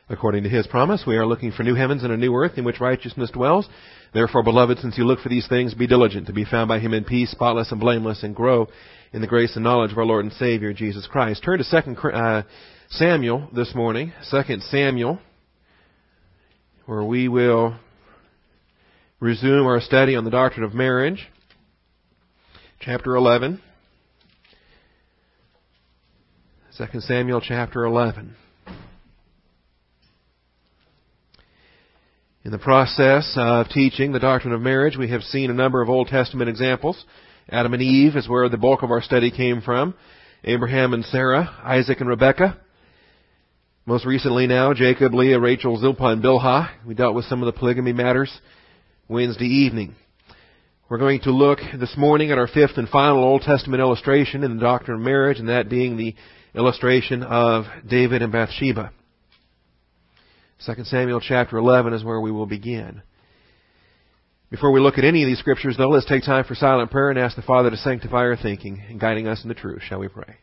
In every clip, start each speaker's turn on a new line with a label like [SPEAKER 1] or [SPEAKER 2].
[SPEAKER 1] According to His promise, we are looking for new heavens and a new earth in which righteousness dwells. Therefore, beloved, since you look for these things, be diligent to be found by Him in peace, spotless and blameless, and grow in the grace and knowledge of our Lord and Savior, Jesus Christ. Turn to 2 Samuel this morning, 2 Samuel, where we will resume our study on the doctrine of marriage. Chapter 11. 2 Samuel chapter 11. In the process of teaching the doctrine of marriage, we have seen a number of Old Testament examples. Adam and Eve is where the bulk of our study came from. Abraham and Sarah, Isaac and Rebekah. Most recently now, Jacob, Leah, Rachel, Zilpah, and Bilhah. We dealt with some of the polygamy matters Wednesday evening. We're going to look this morning at our fifth and final Old Testament illustration in the doctrine of marriage, and that being the illustration of David and Bathsheba. 2 Samuel chapter 11 is where we will begin. Before we look at any of these scriptures, though, let's take time for silent prayer and ask the Father to sanctify our thinking and guiding us in the truth. Shall we pray?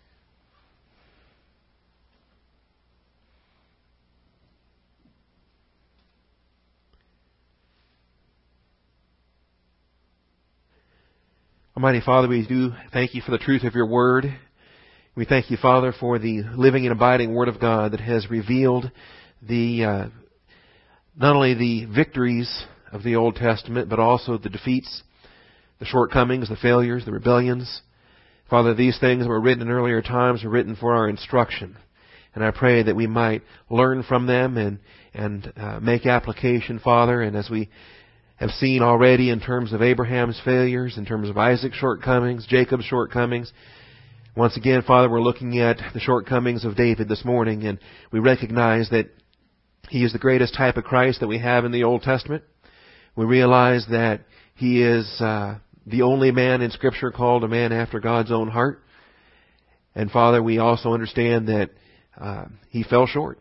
[SPEAKER 1] Almighty Father, we do thank You for the truth of Your Word. We thank You, Father, for the living and abiding Word of God that has revealed not only the victories of the Old Testament, but also the defeats, the shortcomings, the failures, the rebellions. Father, these things that were written in earlier times are written for our instruction. And I pray that we might learn from them and make application, Father. And as we have seen already in terms of Abraham's failures, in terms of Isaac's shortcomings, Jacob's shortcomings, once again, Father, we're looking at the shortcomings of David this morning, and we recognize that he is the greatest type of Christ that we have in the Old Testament. We realize that he is the only man in Scripture called a man after God's own heart. And Father, we also understand that he fell short.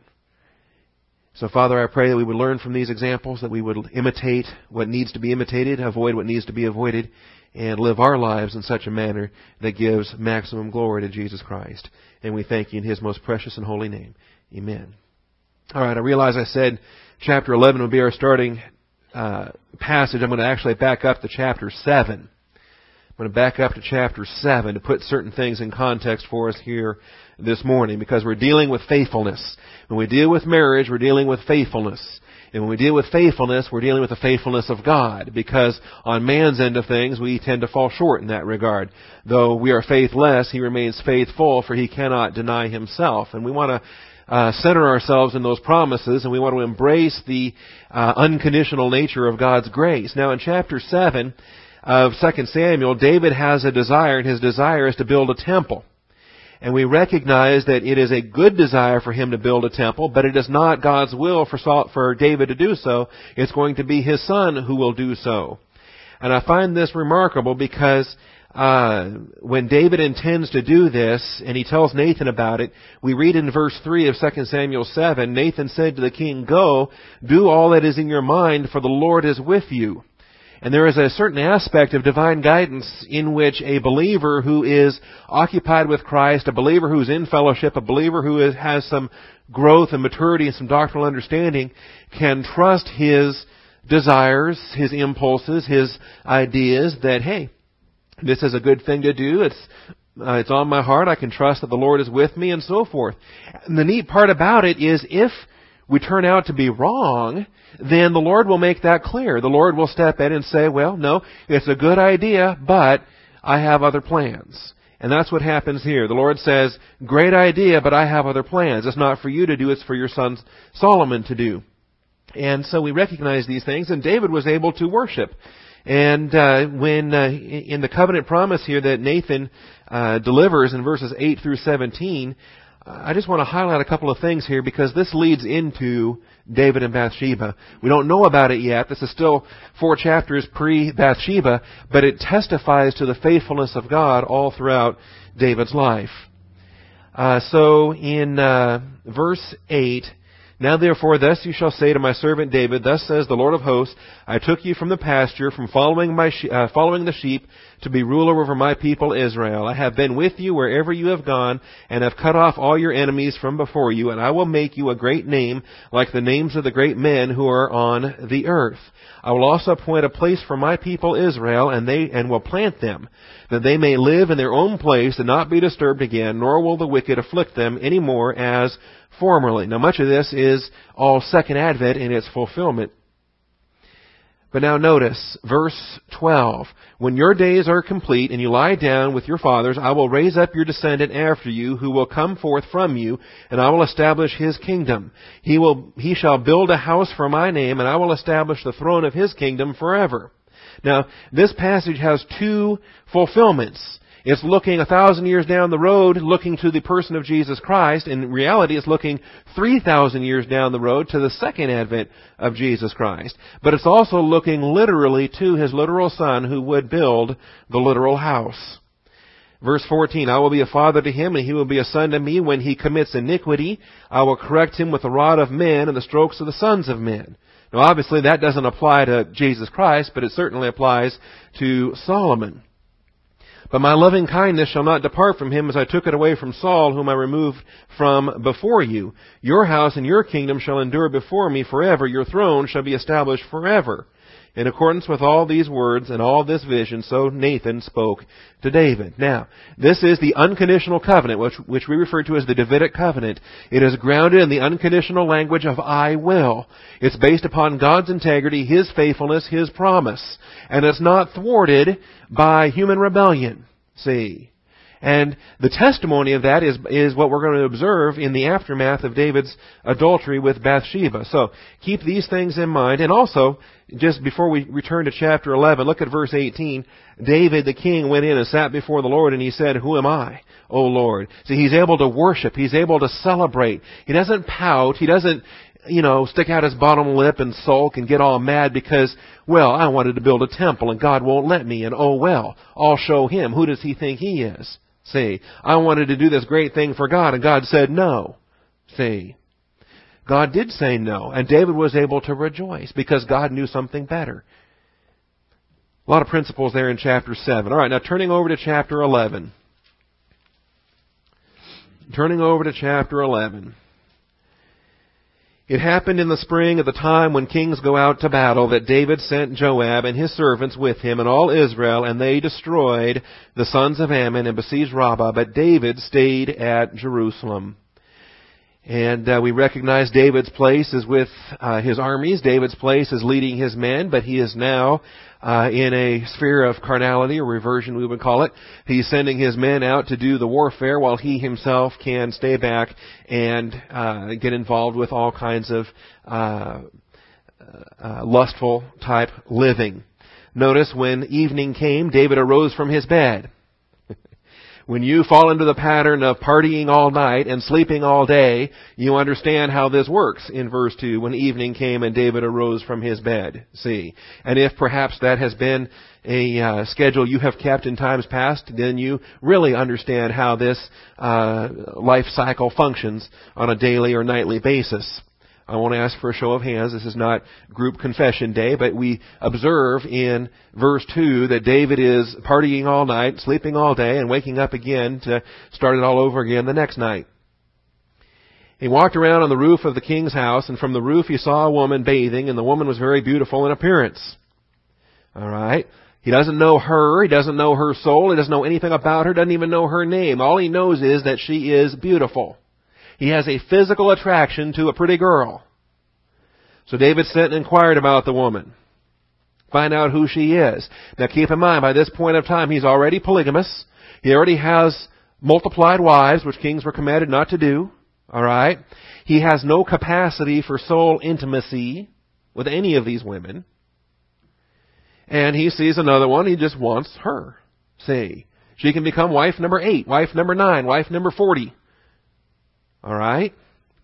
[SPEAKER 1] So Father, I pray that we would learn from these examples, that we would imitate what needs to be imitated, avoid what needs to be avoided, and live our lives in such a manner that gives maximum glory to Jesus Christ. And we thank You in His most precious and holy name. Amen. All right, I realize I said chapter 11 would be our starting passage. I'm going to actually back up to chapter 7. I'm going to back up to chapter 7 to put certain things in context for us here this morning, because we're dealing with faithfulness. When we deal with marriage, we're dealing with faithfulness. And when we deal with faithfulness, we're dealing with the faithfulness of God, because on man's end of things, we tend to fall short in that regard. Though we are faithless, He remains faithful, for He cannot deny Himself. And we want to center ourselves in those promises, and we want to embrace the unconditional nature of God's grace. Now, in chapter 7 of 2 Samuel, David has a desire, and his desire is to build a temple. And we recognize that it is a good desire for him to build a temple, but it is not God's will for David to do so. It's going to be his son who will do so. And I find this remarkable because when David intends to do this, and he tells Nathan about it, we read in verse 3 of 2 Samuel 7, Nathan said to the king, "Go, do all that is in your mind, for the Lord is with you." And there is a certain aspect of divine guidance in which a believer who is occupied with Christ, a believer who is in fellowship, a believer who has some growth and maturity and some doctrinal understanding, can trust his desires, his impulses, his ideas that, hey, this is a good thing to do. It's on my heart. I can trust that the Lord is with me, and so forth. And the neat part about it is, if we turn out to be wrong, then the Lord will make that clear. The Lord will step in and say, well, no, it's a good idea, but I have other plans. And that's what happens here. The Lord says, great idea, but I have other plans. It's not for you to do, it's for your son Solomon to do. And so we recognize these things, and David was able to worship. And when in the covenant promise here that Nathan delivers in verses 8 through 17, I just want to highlight a couple of things here, because this leads into David and Bathsheba. We don't know about it yet. This is still 4 chapters pre-Bathsheba, but it testifies to the faithfulness of God all throughout David's life. So in verse 8, "Now therefore thus you shall say to my servant David, Thus says the Lord of hosts, I took you from the pasture, from following the sheep, to be ruler over my people Israel. I have been with you wherever you have gone, and have cut off all your enemies from before you, and I will make you a great name, like the names of the great men who are on the earth. I will also appoint a place for my people Israel, and will plant them, that they may live in their own place and not be disturbed again, nor will the wicked afflict them any more as formerly. Now much of this is all Second Advent in its fulfillment. But now notice, verse 12. When your days are complete and you lie down with your fathers, I will raise up your descendant after you, who will come forth from you, and I will establish his kingdom. He shall build a house for my name, and I will establish the throne of his kingdom forever. Now, this passage has two fulfillments. It's looking 1,000 years down the road, looking to the person of Jesus Christ. In reality, it's looking 3,000 years down the road to the second advent of Jesus Christ. But it's also looking literally to his literal son who would build the literal house. Verse 14, I will be a father to him, and he will be a son to me. When he commits iniquity, I will correct him with the rod of men and the strokes of the sons of men. Now obviously that doesn't apply to Jesus Christ, but it certainly applies to Solomon. But my loving kindness shall not depart from him, as I took it away from Saul, whom I removed from before you. Your house and your kingdom shall endure before me forever. Your throne shall be established forever. In accordance with all these words and all this vision, so Nathan spoke to David. Now, this is the unconditional covenant, which we refer to as the Davidic covenant. It is grounded in the unconditional language of I will. It's based upon God's integrity, His faithfulness, His promise. And it's not thwarted by human rebellion. See? And the testimony of that is what we're going to observe in the aftermath of David's adultery with Bathsheba. So keep these things in mind. And also, just before we return to chapter 11, look at verse 18. David the king went in and sat before the Lord, and he said, Who am I, O Lord? See, he's able to worship. He's able to celebrate. He doesn't pout. He doesn't, stick out his bottom lip and sulk and get all mad because, well, I wanted to build a temple and God won't let me, and oh well, I'll show him. Who does he think he is? See, I wanted to do this great thing for God, and God said no. See, God did say no, and David was able to rejoice because God knew something better. A lot of principles there in chapter 7. All right, now turning over to chapter 11. Turning over to chapter 11. It happened in the spring at the time when kings go out to battle that David sent Joab and his servants with him and all Israel, and they destroyed the sons of Ammon and besieged Rabbah, but David stayed at Jerusalem. And we recognize David's place is with his armies. David's place is leading his men, but he is now in a sphere of carnality, or reversion we would call it. He's sending his men out to do the warfare while he himself can stay back and get involved with all kinds of lustful type living. Notice when evening came, David arose from his bed. When you fall into the pattern of partying all night and sleeping all day, you understand how this works in verse 2. When evening came and David arose from his bed. See. And if perhaps that has been a schedule you have kept in times past, then you really understand how this life cycle functions on a daily or nightly basis. I won't ask for a show of hands. This is not group confession day, but we observe in verse 2 that David is partying all night, sleeping all day, and waking up again to start it all over again the next night. He walked around on the roof of the king's house, and from the roof he saw a woman bathing, and the woman was very beautiful in appearance. All right. He doesn't know her. He doesn't know her soul. He doesn't know anything about her. Doesn't even know her name. All he knows is that she is beautiful. He has a physical attraction to a pretty girl. So David sent and inquired about the woman. Find out who she is. Now keep in mind, by this point of time, he's already polygamous. He already has multiplied wives, which kings were commanded not to do. Alright? He has no capacity for soul intimacy with any of these women. And he sees another one, he just wants her. See? She can become wife number 8, wife number 9, wife number 40. All right?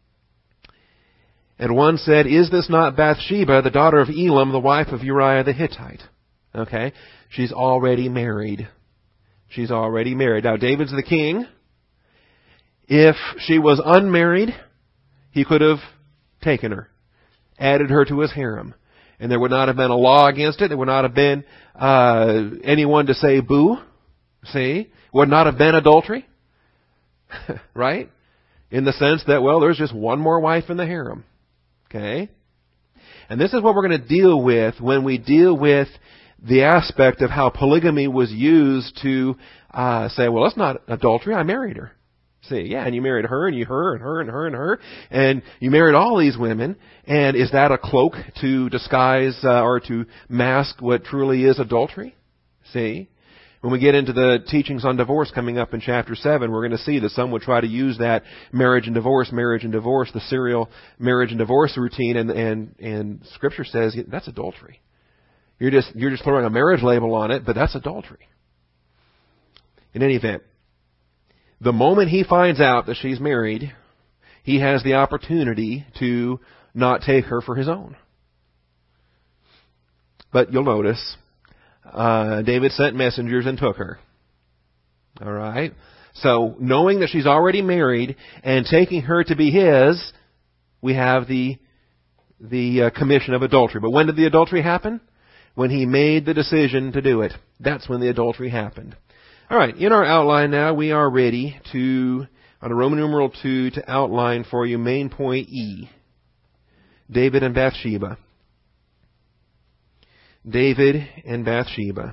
[SPEAKER 1] And one said, Is this not Bathsheba, the daughter of Elam, the wife of Uriah the Hittite? Okay? She's already married. She's already married. Now, David's the king. If she was unmarried, he could have taken her, added her to his harem. And there would not have been a law against it. There would not have been anyone to say boo. See? Would not have been adultery. Right? In the sense that, well, there's just one more wife in the harem. Okay? And this is what we're going to deal with when we deal with the aspect of how polygamy was used to say, well, that's not adultery. I married her. See, yeah, and you married her, and her, and her, and her, and her, and you married all these women. And is that a cloak to disguise or to mask what truly is adultery? See? When we get into the teachings on divorce coming up in chapter 7, we're going to see that some would try to use that marriage and divorce, the serial marriage and divorce routine, and Scripture says that's adultery. You're just throwing a marriage label on it, but that's adultery. In any event, the moment he finds out that she's married, he has the opportunity to not take her for his own. But you'll notice, David sent messengers and took her. All right? So, knowing that she's already married and taking her to be his, we have the commission of adultery. But when did the adultery happen? When he made the decision to do it. That's when the adultery happened. All right, in our outline now, we are ready to, on a Roman numeral 2, to outline for you main point E. David and Bathsheba. David and Bathsheba.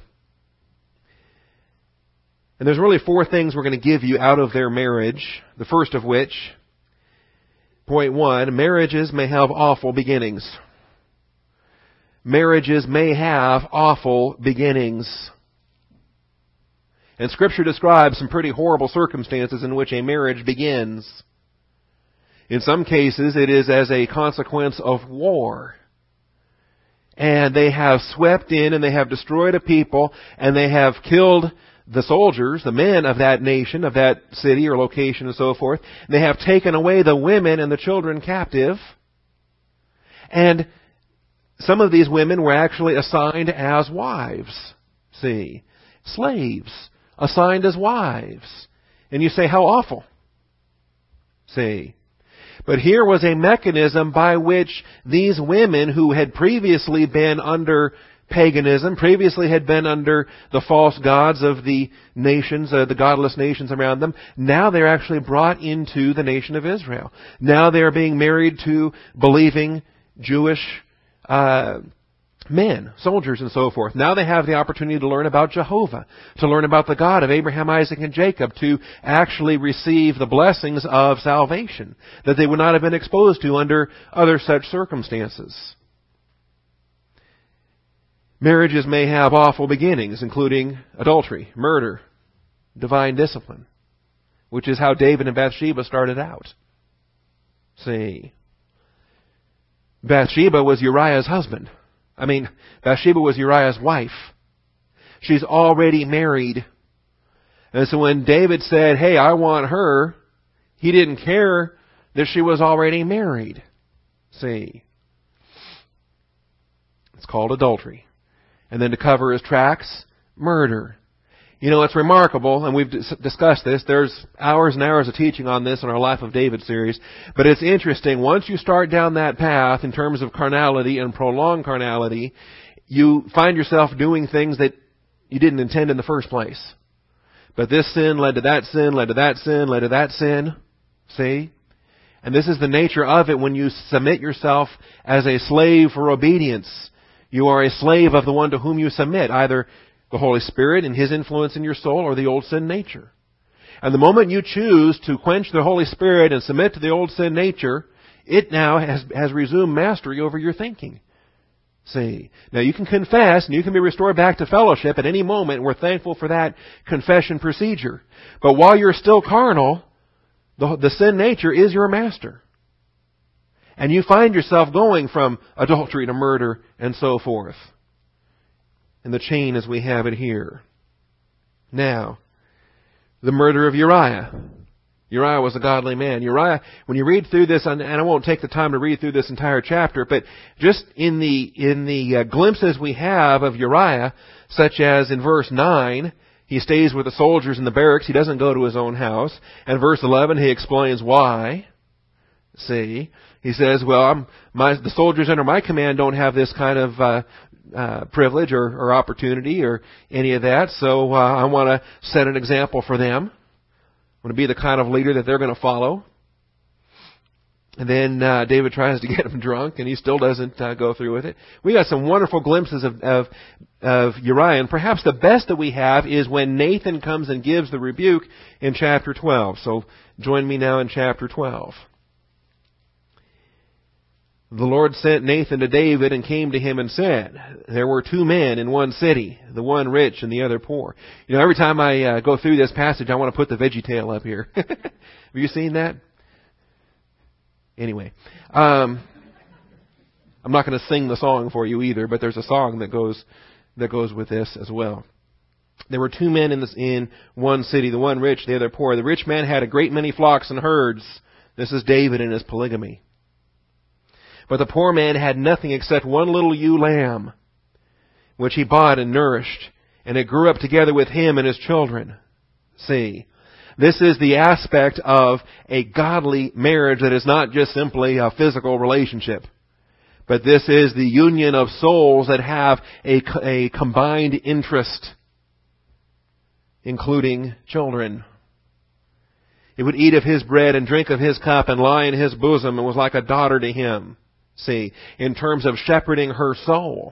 [SPEAKER 1] And there's really 4 things we're going to give you out of their marriage. The first of which, point 1, marriages may have awful beginnings. Marriages may have awful beginnings. And Scripture describes some pretty horrible circumstances in which a marriage begins. In some cases, it is as a consequence of war. And they have swept in and they have destroyed a people and they have killed the soldiers, the men of that nation, of that city or location and so forth. They have taken away the women and the children captive. And some of these women were actually assigned as wives. See? Slaves. Assigned as wives. And you say, how awful. See? But here was a mechanism by which these women who had previously been under paganism, previously had been under the false gods of the nations, the godless nations around them, now they're actually brought into the nation of Israel. Now they're being married to believing Jewish men, soldiers and so forth. Now they have the opportunity to learn about Jehovah, to learn about the God of Abraham, Isaac, and Jacob, to actually receive the blessings of salvation that they would not have been exposed to under other such circumstances. Marriages may have awful beginnings, including adultery, murder, divine discipline, which is how David and Bathsheba started out. See, Bathsheba was Uriah's husband. Bathsheba was Uriah's wife. She's already married. And so when David said, hey, I want her, he didn't care that she was already married. See? It's called adultery. And then to cover his tracks, murder. You know, it's remarkable, and we've discussed this. There's hours and hours of teaching on this in our Life of David series. But it's interesting. Once you start down that path in terms of carnality and prolonged carnality, you find yourself doing things that you didn't intend in the first place. But this sin led to that sin, led to that sin, led to that sin. See? And this is the nature of it when you submit yourself as a slave for obedience. You are a slave of the one to whom you submit, either the Holy Spirit and His influence in your soul, or the old sin nature. And the moment you choose to quench the Holy Spirit and submit to the old sin nature, it now has resumed mastery over your thinking. See? Now you can confess and you can be restored back to fellowship at any moment. We're thankful for that confession procedure. But while you're still carnal, the sin nature is your master. And you find yourself going from adultery to murder and so forth. And the chain as we have it here. Now, the murder of Uriah. Uriah was a godly man. Uriah, when you read through this, and I won't take the time to read through this entire chapter, but just in the glimpses we have of Uriah, such as in verse 9, he stays with the soldiers in the barracks. He doesn't go to his own house. And verse 11, he explains why. See? He says, well, the soldiers under my command don't have this kind of privilege or opportunity or any of that, so I want to set an example for them. I want to be the kind of leader that they're going to follow. And then David tries to get him drunk, and he still doesn't go through with it. We got some wonderful glimpses of Uriah, and perhaps the best that we have is when Nathan comes and gives the rebuke in chapter 12. So join me now in chapter 12. The Lord sent Nathan to David and came to him and said, there were two men in one city, the one rich and the other poor. You know, every time I go through this passage, I want to put the VeggieTale up here. Have you seen that? Anyway, I'm not going to sing the song for you either, but there's a song that goes with this as well. There were two men in one city, the one rich, the other poor. The rich man had a great many flocks and herds. This is David and his polygamy. But the poor man had nothing except one little ewe lamb, which he bought and nourished, and it grew up together with him and his children. See, this is the aspect of a godly marriage that is not just simply a physical relationship, but this is the union of souls that have a combined interest, including children. It would eat of his bread and drink of his cup and lie in his bosom and was like a daughter to him. See, in terms of shepherding her soul.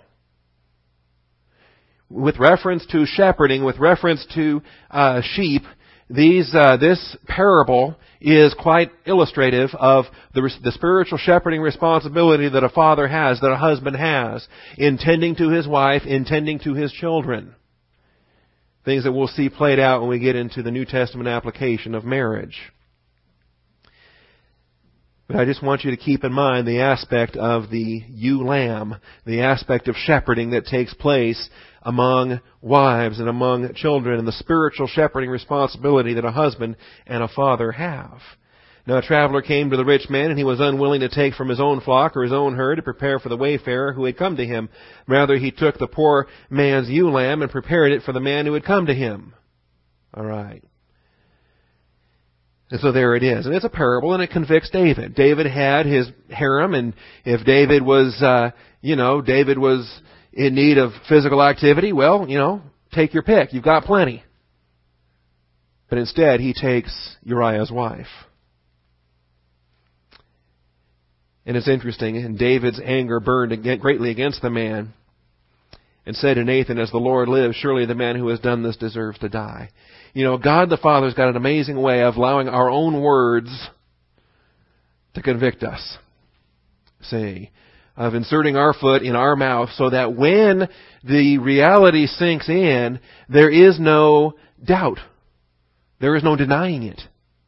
[SPEAKER 1] With reference to shepherding, with reference to sheep, this parable is quite illustrative of the spiritual shepherding responsibility that a father has, that a husband has, in tending to his wife, in tending to his children. Things that we'll see played out when we get into the New Testament application of marriage. But I just want you to keep in mind the aspect of the ewe lamb, the aspect of shepherding that takes place among wives and among children, and the spiritual shepherding responsibility that a husband and a father have. Now a traveler came to the rich man, and he was unwilling to take from his own flock or his own herd to prepare for the wayfarer who had come to him. Rather, he took the poor man's ewe lamb and prepared it for the man who had come to him. All right. And so there it is. And it's a parable, and it convicts David. David had his harem, and if David was, David was in need of physical activity, well, take your pick. You've got plenty. But instead, he takes Uriah's wife. And it's interesting, and David's anger burned greatly against the man, and said to Nathan, as the Lord lives, surely the man who has done this deserves to die. God the Father's got an amazing way of allowing our own words to convict us. See, of inserting our foot in our mouth so that when the reality sinks in, there is no doubt. There is no denying it.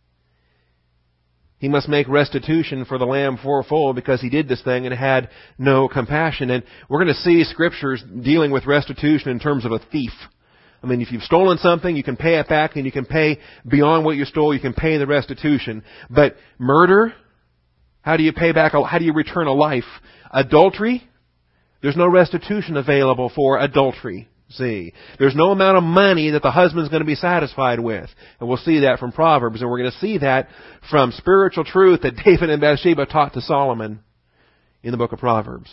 [SPEAKER 1] He must make restitution for the lamb fourfold because he did this thing and had no compassion. And we're going to see scriptures dealing with restitution in terms of a thief. I mean, if you've stolen something, you can pay it back, and you can pay beyond what you stole. You can pay the restitution. But murder, how do you pay back? How do you return a life? Adultery, there's no restitution available for adultery. See, there's no amount of money that the husband's going to be satisfied with. And we'll see that from Proverbs, and we're going to see that from spiritual truth that David and Bathsheba taught to Solomon in the book of Proverbs.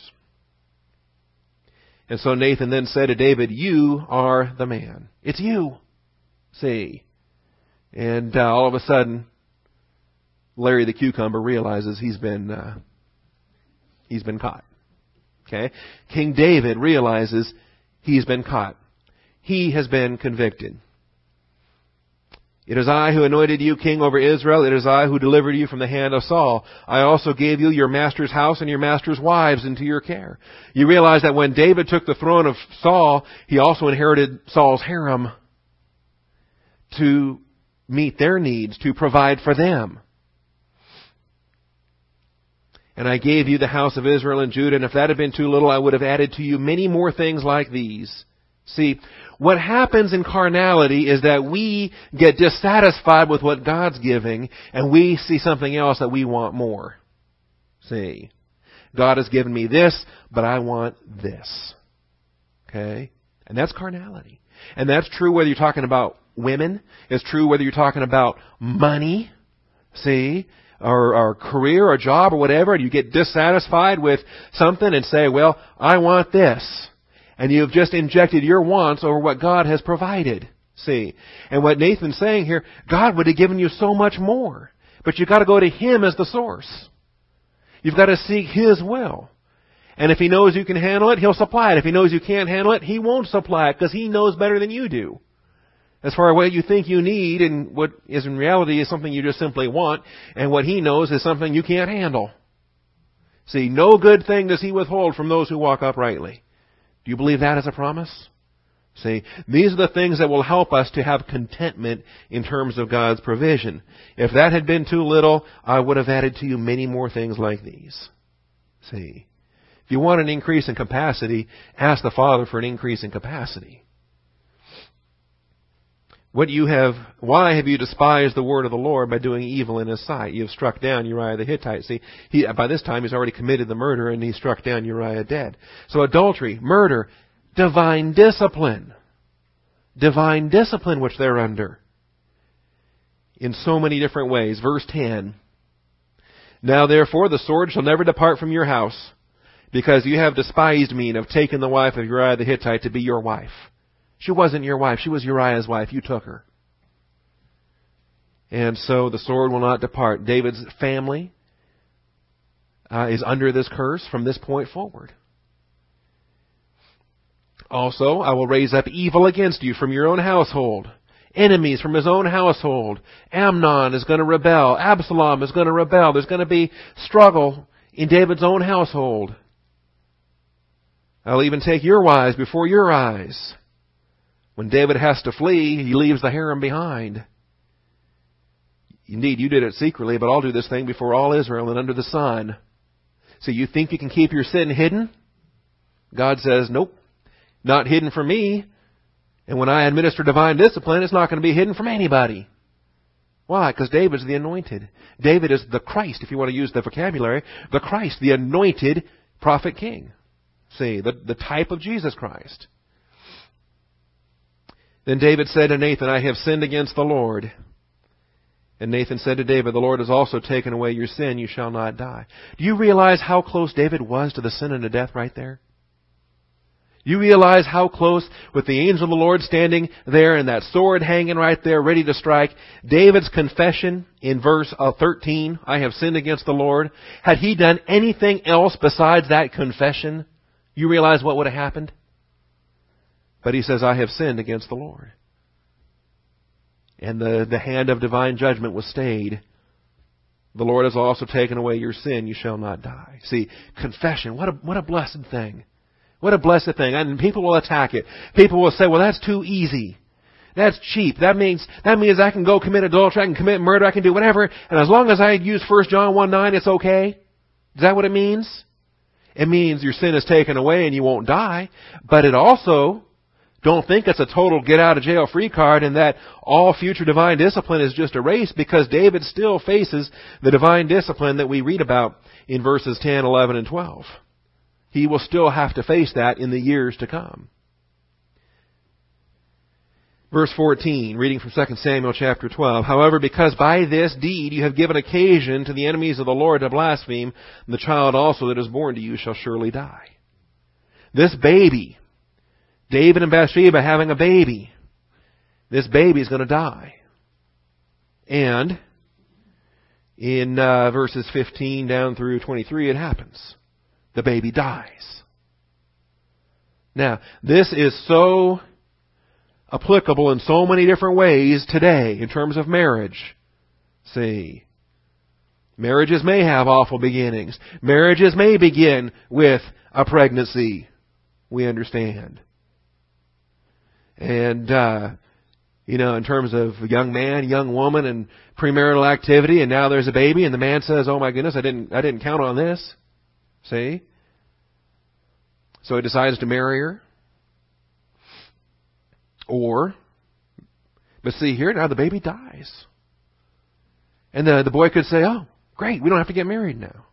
[SPEAKER 1] And so Nathan then said to David, you are the man. It's you. See. And all of a sudden, Larry the cucumber realizes he's been caught. Okay? King David realizes he's been caught. He has been convicted. It is I who anointed you king over Israel. It is I who delivered you from the hand of Saul. I also gave you your master's house and your master's wives into your care. You realize that when David took the throne of Saul, he also inherited Saul's harem to meet their needs, to provide for them. And I gave you the house of Israel and Judah, and if that had been too little, I would have added to you many more things like these. See, what happens in carnality is that we get dissatisfied with what God's giving, and we see something else that we want more. See, God has given me this, but I want this. Okay? And that's carnality. And that's true whether you're talking about women. It's true whether you're talking about money. See, or career or job or whatever, and you get dissatisfied with something and say, well, I want this. And you've just injected your wants over what God has provided. See? And what Nathan's saying here, God would have given you so much more. But you've got to go to Him as the source. You've got to seek His will. And if He knows you can handle it, He'll supply it. If He knows you can't handle it, He won't supply it because He knows better than you do. As far as what you think you need and what is in reality is something you just simply want, and what He knows is something you can't handle. See, no good thing does He withhold from those who walk uprightly. Do you believe that as a promise? See, these are the things that will help us to have contentment in terms of God's provision. If that had been too little, I would have added to you many more things like these. See, if you want an increase in capacity, ask the Father for an increase in capacity. Why have you despised the word of the Lord by doing evil in His sight? You have struck down Uriah the Hittite. See, by this time he's already committed the murder and he struck down Uriah dead. So adultery, murder, divine discipline. Divine discipline which they're under. In so many different ways. Verse 10. Now therefore the sword shall never depart from your house, because you have despised me and have taken the wife of Uriah the Hittite to be your wife. She wasn't your wife. She was Uriah's wife. You took her. And so the sword will not depart. David's family is under this curse from this point forward. Also, I will raise up evil against you from your own household. Enemies from his own household. Amnon is going to rebel. Absalom is going to rebel. There's going to be struggle in David's own household. I'll even take your wives before your eyes. When David has to flee, he leaves the harem behind. Indeed, you did it secretly, but I'll do this thing before all Israel and under the sun. So you think you can keep your sin hidden? God says, nope, not hidden from me. And when I administer divine discipline, it's not going to be hidden from anybody. Why? Because David's the anointed. David is the Christ, if you want to use the vocabulary. The Christ, the anointed prophet king. See, the type of Jesus Christ. Then David said to Nathan, I have sinned against the Lord. And Nathan said to David, the Lord has also taken away your sin. You shall not die. Do you realize how close David was to the sin and to death right there? You realize how close, with the angel of the Lord standing there and that sword hanging right there ready to strike, David's confession in verse 13, I have sinned against the Lord. Had he done anything else besides that confession, you realize what would have happened? But he says, I have sinned against the Lord. And the hand of divine judgment was stayed. The Lord has also taken away your sin. You shall not die. See, confession, what a blessed thing. What a blessed thing. And people will attack it. People will say, well, that's too easy. That's cheap. That means I can go commit adultery, I can commit murder, I can do whatever. And as long as I use 1 John 1:9, it's okay. Is that what it means? It means your sin is taken away and you won't die. But it also, don't think it's a total get-out-of-jail-free card and that all future divine discipline is just erased, because David still faces the divine discipline that we read about in verses 10, 11, and 12. He will still have to face that in the years to come. Verse 14, reading from 2 Samuel chapter 12. However, because by this deed you have given occasion to the enemies of the Lord to blaspheme, the child also that is born to you shall surely die. This baby, David and Bathsheba having a baby, this baby is going to die. And in verses 15 down through 23, it happens. The baby dies. Now, this is so applicable in so many different ways today in terms of marriage. See, marriages may have awful beginnings. Marriages may begin with a pregnancy. We understand. And, in terms of a young man, young woman, and premarital activity, and now there's a baby, and the man says, oh my goodness, I didn't count on this. See? So he decides to marry her. But see here, now the baby dies. And the boy could say, oh, great, we don't have to get married now.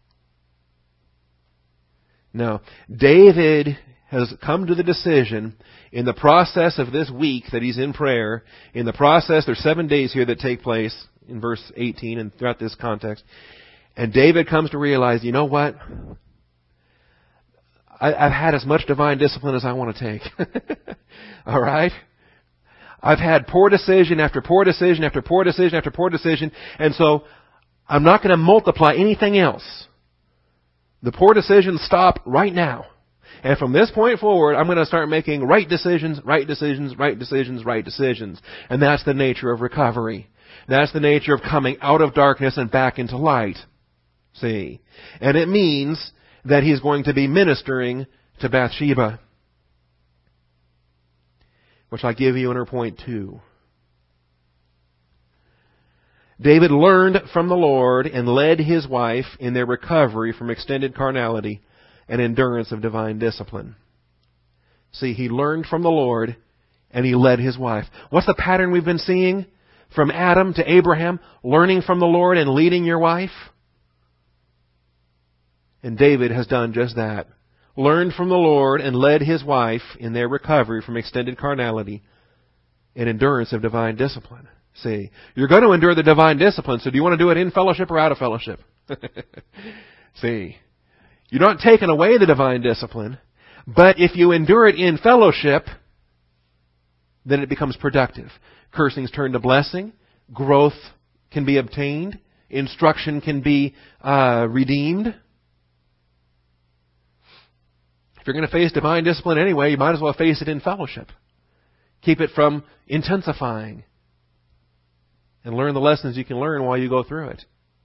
[SPEAKER 1] No, David has come to the decision in the process of this week that he's in prayer, in the process, there's 7 days here that take place in verse 18 and throughout this context. And David comes to realize, you know what? I've had as much divine discipline as I want to take. All right? I've had poor decision after poor decision after poor decision after poor decision, and so I'm not going to multiply anything else. The poor decisions stop right now. And from this point forward, I'm going to start making right decisions, right decisions, right decisions, right decisions. And that's the nature of recovery. That's the nature of coming out of darkness and back into light. See? And it means that he's going to be ministering to Bathsheba, which I give you under point 2. David learned from the Lord and led his wife in their recovery from extended carnality and endurance of divine discipline. See, he learned from the Lord and he led his wife. What's the pattern we've been seeing? From Adam to Abraham, learning from the Lord and leading your wife. And David has done just that. Learned from the Lord and led his wife in their recovery from extended carnality and endurance of divine discipline. See, you're going to endure the divine discipline, so do you want to do it in fellowship or out of fellowship? See, you're not taking away the divine discipline, but if you endure it in fellowship, then it becomes productive. Cursings turn to blessing, growth can be obtained, instruction can be redeemed. If you're going to face divine discipline anyway, you might as well face it in fellowship. Keep it from intensifying. And learn the lessons you can learn while you go through it.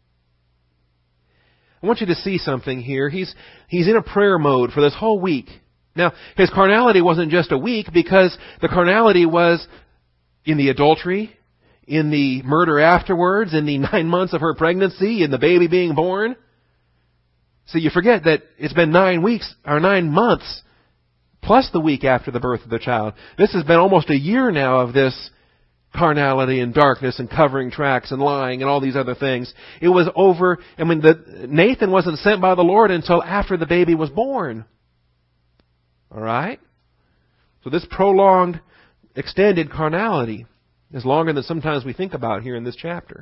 [SPEAKER 1] I want you to see something here. He's in a prayer mode for this whole week. Now, his carnality wasn't just a week, because the carnality was in the adultery, in the murder afterwards, in the 9 months of her pregnancy, in the baby being born. So you forget that it's been 9 weeks, or 9 months, plus the week after the birth of the child. This has been almost a year now of this carnality and darkness and covering tracks and lying and all these other things. It was over. I mean, Nathan wasn't sent by the Lord until after the baby was born. All right? So this prolonged, extended carnality is longer than sometimes we think about here in this chapter.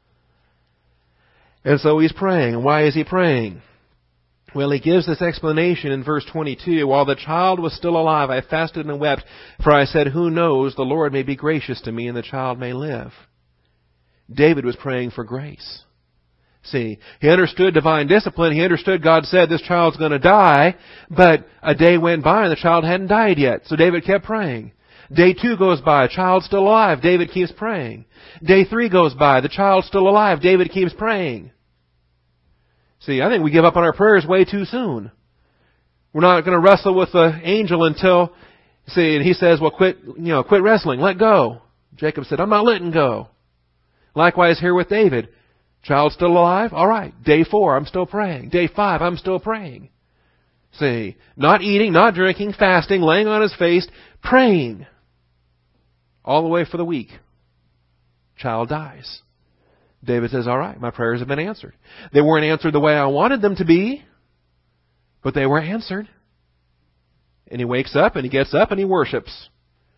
[SPEAKER 1] And so he's praying. And why is he praying? Well, he gives this explanation in verse 22. While the child was still alive, I fasted and wept, for I said, who knows, the Lord may be gracious to me and the child may live. David was praying for grace. See, he understood divine discipline. He understood God said this child's going to die, but a day went by and the child hadn't died yet. So David kept praying. Day 2 goes by, child's still alive. David keeps praying. Day 3 goes by, the child's still alive. David keeps praying. See, I think we give up on our prayers way too soon. We're not going to wrestle with the angel until, see, and he says, well, quit wrestling, let go. Jacob said, I'm not letting go. Likewise here with David. Child still alive? All right. Day 4, I'm still praying. Day 5, I'm still praying. See, not eating, not drinking, fasting, laying on his face, praying. All the way for the week. Child dies. David says, all right, my prayers have been answered. They weren't answered the way I wanted them to be, but they were answered. And he wakes up and he gets up and he worships.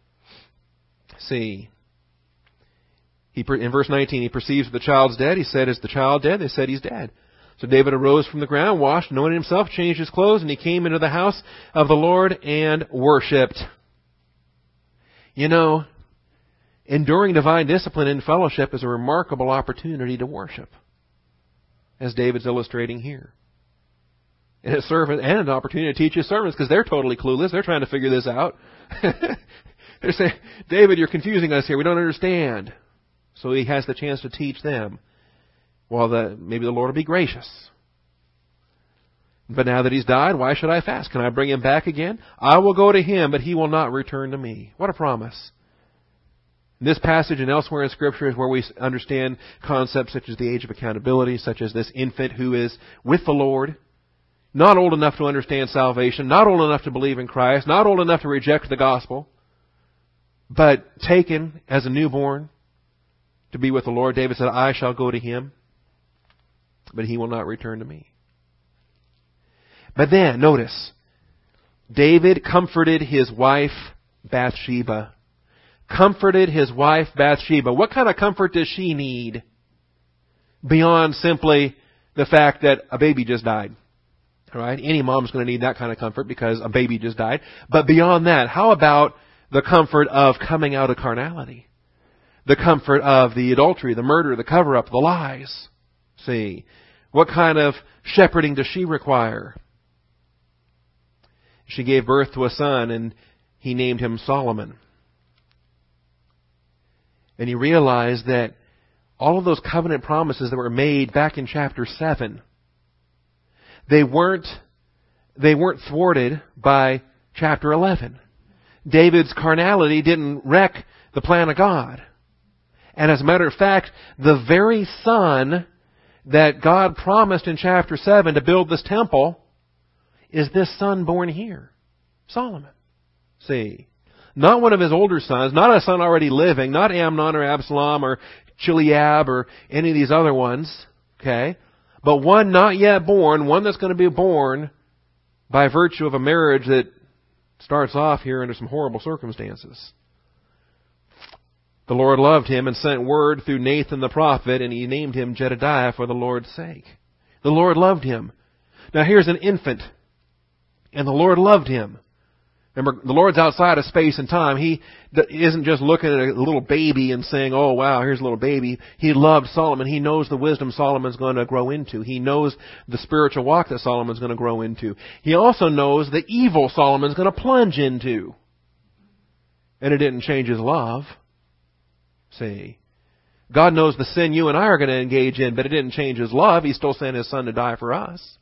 [SPEAKER 1] See, in verse 19, he perceives the child's dead. He said, is the child dead? They said, he's dead. So David arose from the ground, washed, anointed himself, changed his clothes, and he came into the house of the Lord and worshipped. You know, enduring divine discipline in fellowship is a remarkable opportunity to worship, as David's illustrating here. And it's an opportunity to teach his servants, because they're totally clueless. They're trying to figure this out. They're saying, David, you're confusing us here. We don't understand. So he has the chance to teach them. Well, maybe the Lord will be gracious. But now that he's died, why should I fast? Can I bring him back again? I will go to him, but he will not return to me. What a promise. This passage and elsewhere in Scripture is where we understand concepts such as the age of accountability, such as this infant who is with the Lord, not old enough to understand salvation, not old enough to believe in Christ, not old enough to reject the gospel, but taken as a newborn to be with the Lord. David said, I shall go to him, but he will not return to me. But then, notice, David comforted his wife Bathsheba. Comforted his wife Bathsheba. What kind of comfort does she need? beyond simply the fact that a baby just died. All right? Any mom's going to need that kind of comfort because a baby just died. But beyond that, how about the comfort of coming out of carnality? The comfort of the adultery, the murder, the cover-up, the lies. See, what kind of shepherding does she require? She gave birth to a son, and he named him Solomon. And he realized that all of those covenant promises that were made back in chapter 7, they weren't thwarted by chapter 11. David's carnality didn't wreck the plan of God. And as a matter of fact, the very son that God promised in chapter 7 to build this temple is this son born here, Solomon. See, not one of his older sons, not a son already living, not Amnon or Absalom or Chileab or any of these other ones, okay? But one not yet born, one that's going to be born by virtue of a marriage that starts off here under some horrible circumstances. The Lord loved him and sent word through Nathan the prophet, and he named him Jedediah for the Lord's sake. The Lord loved him. Now here's an infant, and the Lord loved him. Remember, the Lord's outside of space and time. He isn't just looking at a little baby and saying, oh, wow, here's a little baby. He loved Solomon. He knows the wisdom Solomon's going to grow into. He knows the spiritual walk that Solomon's going to grow into. He also knows the evil Solomon's going to plunge into. And it didn't change his love. See, God knows the sin you and I are going to engage in, but it didn't change his love. He still sent his son to die for us.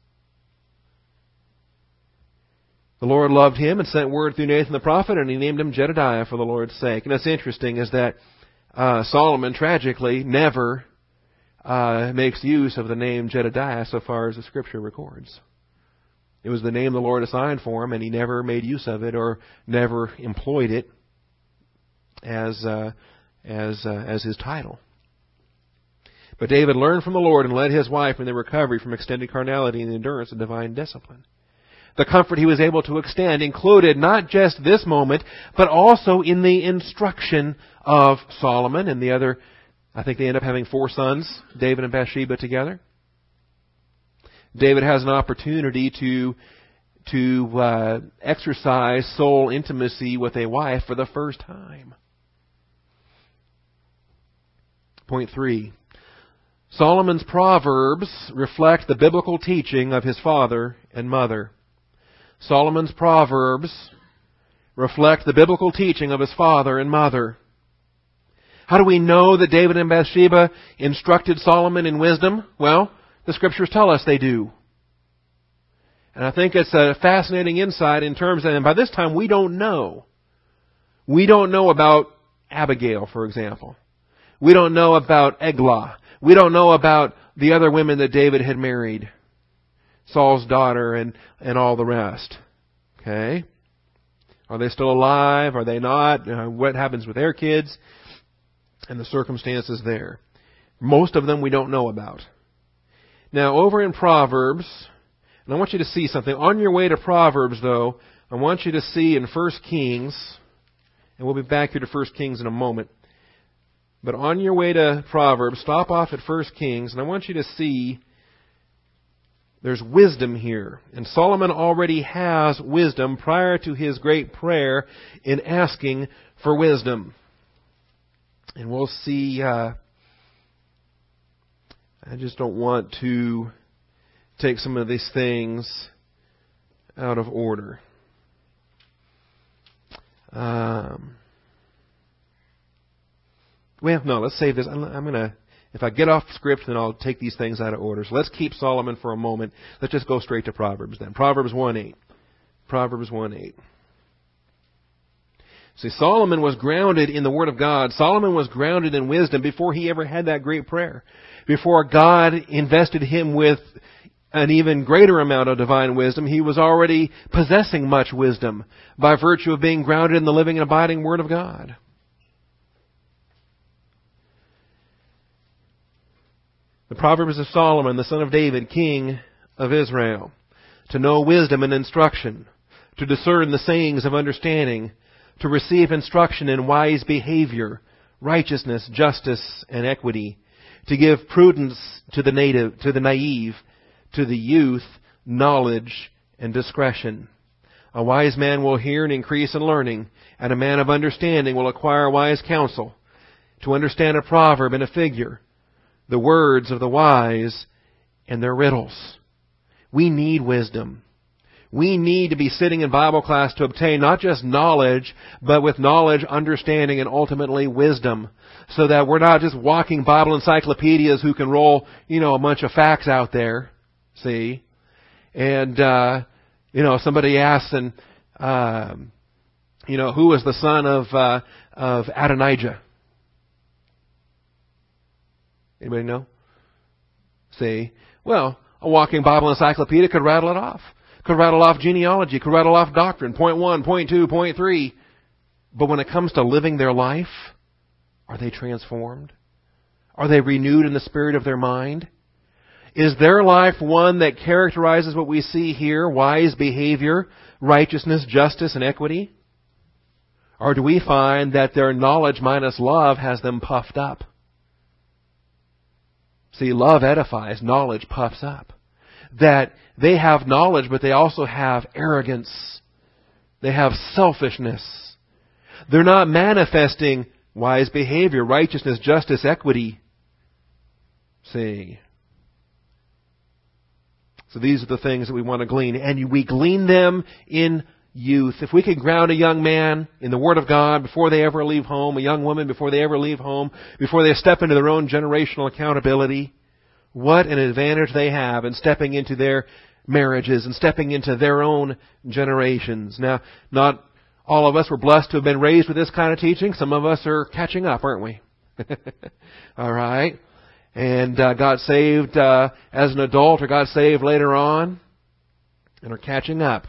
[SPEAKER 1] The Lord loved him and sent word through Nathan the prophet, and he named him Jedediah for the Lord's sake. And what's interesting is that Solomon, tragically, never makes use of the name Jedediah so far as the Scripture records. It was the name the Lord assigned for him, and he never made use of it or never employed it as his title. But David learned from the Lord and led his wife in their recovery from extended carnality and the endurance of divine discipline. The comfort he was able to extend included not just this moment, but also in the instruction of Solomon and the other. I think they end up having 4 sons, David and Bathsheba together. David has an opportunity to exercise soul intimacy with a wife for the first time. Point 3. Solomon's Proverbs reflect the biblical teaching of his father and mother. Solomon's Proverbs reflect the biblical teaching of his father and mother. How do we know that David and Bathsheba instructed Solomon in wisdom? Well, the Scriptures tell us they do. And I think it's a fascinating insight in terms of, and by this time we don't know. We don't know about Abigail, for example. We don't know about Eglah. We don't know about the other women that David had married. Saul's daughter and all the rest. Okay? Are they still alive? Are they not? What happens with their kids? And the circumstances there. Most of them we don't know about. Now, over in Proverbs, and I want you to see something. On your way to Proverbs, though, I want you to see in 1 Kings, and we'll be back here to 1 Kings in a moment. But on your way to Proverbs, stop off at 1 Kings, and I want you to see there's wisdom here. And Solomon already has wisdom prior to his great prayer in asking for wisdom. And we'll see, I just don't want to take some of these things out of order. Well, no, let's save this. If I get off script, then I'll take these things out of order. So let's keep Solomon for a moment. Let's just go straight to Proverbs then. Proverbs 1:8. Proverbs 1:8. See, Solomon was grounded in the Word of God. Solomon was grounded in wisdom before he ever had that great prayer. Before God invested him with an even greater amount of divine wisdom, he was already possessing much wisdom by virtue of being grounded in the living and abiding Word of God. The Proverbs of Solomon, the son of David, king of Israel, to know wisdom and instruction, to discern the sayings of understanding, to receive instruction in wise behavior, righteousness, justice, and equity, to give prudence to the naive, to the youth, knowledge and discretion. A wise man will hear and increase in learning, and a man of understanding will acquire wise counsel. To understand a proverb and a figure, the words of the wise and their riddles. We need wisdom. We need to be sitting in Bible class to obtain not just knowledge, but with knowledge, understanding, and ultimately wisdom. So that we're not just walking Bible encyclopedias who can roll, a bunch of facts out there. See? And, somebody asks, and, who was the son of Adonijah? Anybody know? See? Well, a walking Bible encyclopedia could rattle it off. Could rattle off genealogy, could rattle off doctrine, point 1, point 2, point 3. But when it comes to living their life, are they transformed? Are they renewed in the spirit of their mind? Is their life one that characterizes what we see here, wise behavior, righteousness, justice, and equity? Or do we find that their knowledge minus love has them puffed up? See, love edifies, knowledge puffs up. That they have knowledge, but they also have arrogance. They have selfishness. They're not manifesting wise behavior, righteousness, justice, equity. See. So these are the things that we want to glean. And we glean them in youth. If we could ground a young man in the Word of God before they ever leave home, a young woman before they ever leave home, before they step into their own generational accountability, what an advantage they have in stepping into their marriages and stepping into their own generations. Now, not all of us were blessed to have been raised with this kind of teaching. Some of us are catching up, aren't we? All right. And got saved as an adult or got saved later on and are catching up.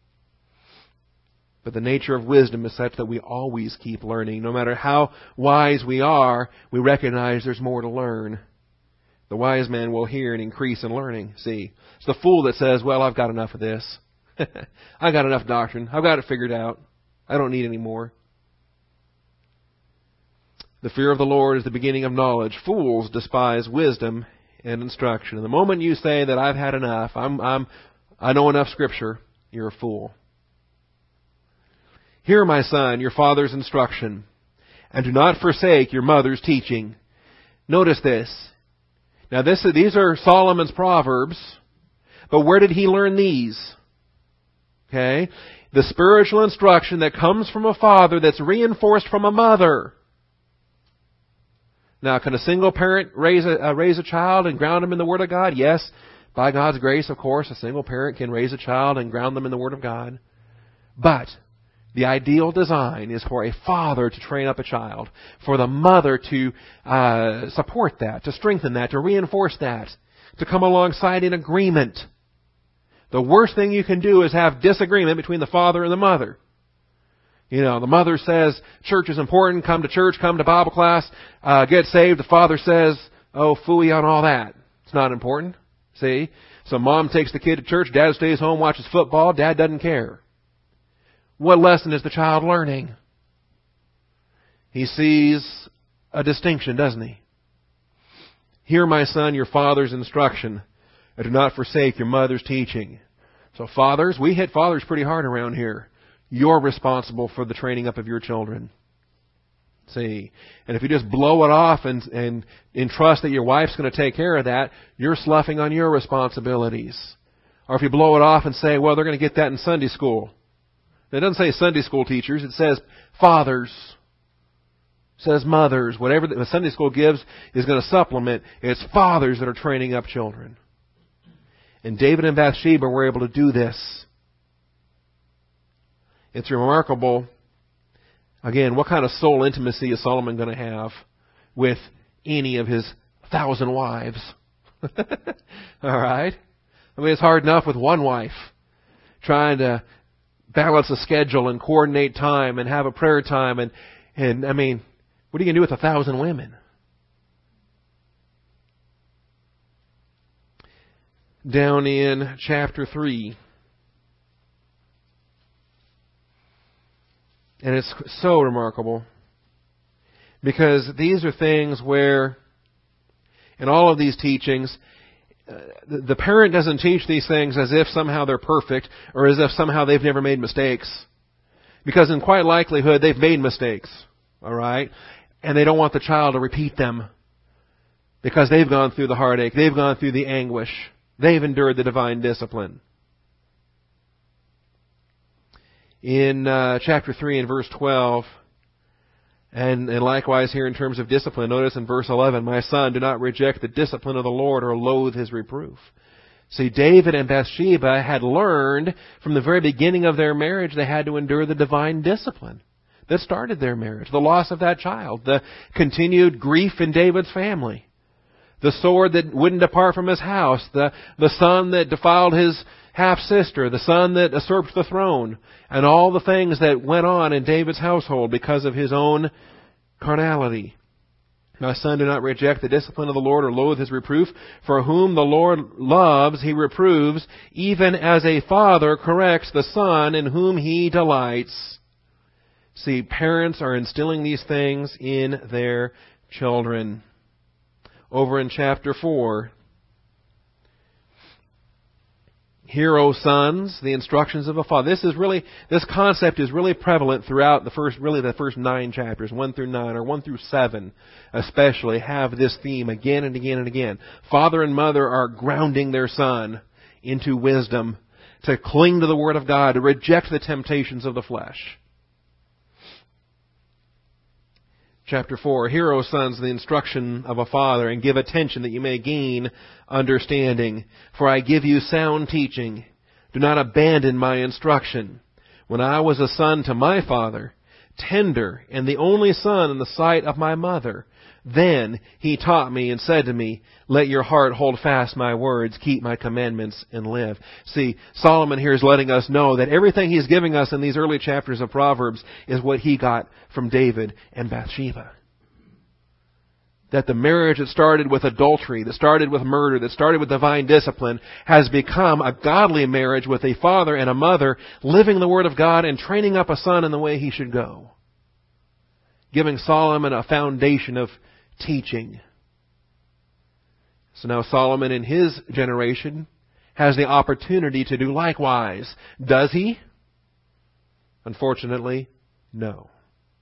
[SPEAKER 1] But the nature of wisdom is such that we always keep learning. No matter how wise we are, we recognize there's more to learn. The wise man will hear and increase in learning. See, it's the fool that says, well, I've got enough of this. I've got enough doctrine. I've got it figured out. I don't need any more. The fear of the Lord is the beginning of knowledge. Fools despise wisdom and instruction. And the moment you say that I've had enough, I know enough Scripture, you're a fool. Hear, my son, your father's instruction, and do not forsake your mother's teaching. Notice this. Now, these are Solomon's Proverbs, but where did he learn these? Okay? The spiritual instruction that comes from a father that's reinforced from a mother. Now, can a single parent raise a child and ground him in the Word of God? Yes. By God's grace, of course, a single parent can raise a child and ground them in the Word of God. But the ideal design is for a father to train up a child, for the mother to support that, to strengthen that, to reinforce that, to come alongside in agreement. The worst thing you can do is have disagreement between the father and the mother. The mother says, church is important, come to church, come to Bible class, get saved. The father says, oh, phooey on all that. It's not important. See? So mom takes the kid to church, dad stays home, watches football, dad doesn't care. What lesson is the child learning? He sees a distinction, doesn't he? Hear, my son, your father's instruction, and do not forsake your mother's teaching. So fathers, we hit fathers pretty hard around here. You're responsible for the training up of your children. See? And if you just blow it off and trust that your wife's going to take care of that, you're sloughing on your responsibilities. Or if you blow it off and say, well, they're going to get that in Sunday school. It doesn't say Sunday school teachers. It says fathers. It says mothers. Whatever the Sunday school gives is going to supplement. It's fathers that are training up children. And David and Bathsheba were able to do this. It's remarkable. Again, what kind of soul intimacy is Solomon going to have with any of his 1,000 wives? All right? I mean, it's hard enough with one wife trying to balance a schedule and coordinate time and have a prayer time. And I mean, what are you going to do with 1,000 women? Down in chapter 3. And it's so remarkable because these are things where and all of these teachings, the parent doesn't teach these things as if somehow they're perfect or as if somehow they've never made mistakes. Because in quite likelihood, they've made mistakes. All right? And they don't want the child to repeat them. Because they've gone through the heartache. They've gone through the anguish. They've endured the divine discipline. In chapter 3 and verse 12, and likewise here in terms of discipline, notice in verse 11, "My son, do not reject the discipline of the Lord or loathe His reproof." See, David and Bathsheba had learned from the very beginning of their marriage they had to endure the divine discipline that started their marriage. The loss of that child, the continued grief in David's family, the sword that wouldn't depart from his house, the son that defiled his half-sister, the son that usurped the throne, and all the things that went on in David's household because of his own carnality. "My son, do not reject the discipline of the Lord or loathe His reproof. For whom the Lord loves, He reproves, even as a father corrects the son in whom He delights." See, parents are instilling these things in their children. Over in chapter 4, "Hear, O sons, the instructions of a father." This concept is really prevalent throughout the first 9 chapters, 1 through 9, or 1 through 7 especially, have this theme again and again and again. Father and mother are grounding their son into wisdom, to cling to the Word of God, to reject the temptations of the flesh. Chapter 4, "Hear, O sons, the instruction of a father, and give attention that you may gain understanding. For I give you sound teaching. Do not abandon my instruction. When I was a son to my father, tender, and the only son in the sight of my mother, then he taught me and said to me, let your heart hold fast my words, keep my commandments, and live." See, Solomon here is letting us know that everything he's giving us in these early chapters of Proverbs is what he got from David and Bathsheba. That the marriage that started with adultery, that started with murder, that started with divine discipline, has become a godly marriage with a father and a mother living the Word of God and training up a son in the way he should go. Giving Solomon a foundation of teaching. So now Solomon in his generation has the opportunity to do likewise. Does he? Unfortunately, no.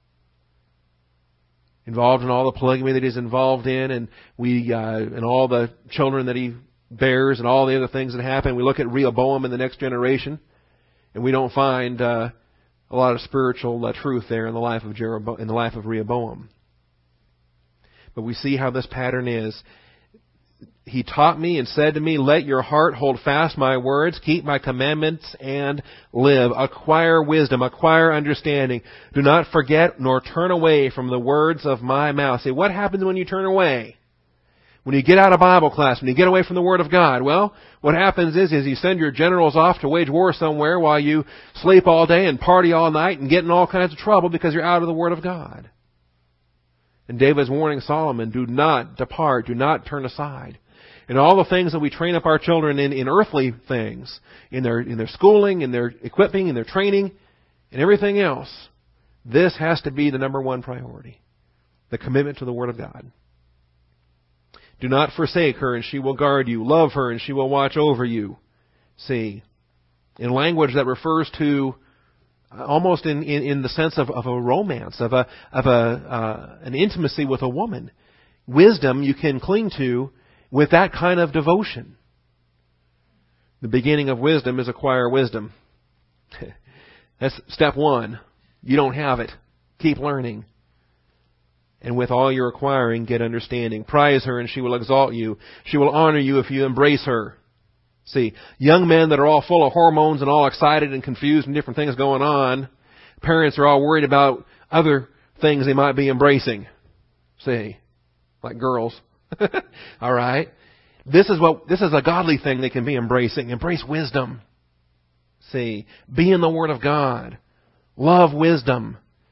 [SPEAKER 1] Involved in all the polygamy that he's involved in, and and all the children that he bears, and all the other things that happen. We look at Rehoboam in the next generation, and we don't find a lot of spiritual truth there in the life of Rehoboam. But we see how this pattern is. "He taught me and said to me, let your heart hold fast my words, keep my commandments, and live." Acquire wisdom, acquire understanding. "Do not forget nor turn away from the words of my mouth." See, what happens when you turn away? When you get out of Bible class, when you get away from the Word of God? Well, what happens is you send your generals off to wage war somewhere while you sleep all day and party all night and get in all kinds of trouble because you're out of the Word of God. And David's warning Solomon, do not depart, do not turn aside. And all the things that we train up our children in earthly things, in their schooling, in their equipping, in their training, and everything else, this has to be the number one priority. The commitment to the Word of God. "Do not forsake her, and she will guard you. Love her, and she will watch over you." See, in language that refers to almost in the sense of a romance, of an intimacy with a woman. Wisdom you can cling to with that kind of devotion. The beginning of wisdom is acquire wisdom. That's step one. You don't have it. Keep learning. And with all your acquiring, get understanding. Prize her, and she will exalt you. She will honor you if you embrace her. See, young men that are all full of hormones and all excited and confused and different things going on, parents are all worried about other things they might be embracing. See, like girls. All right? This is a godly thing they can be embracing. Embrace wisdom. See, be in the Word of God. Love wisdom.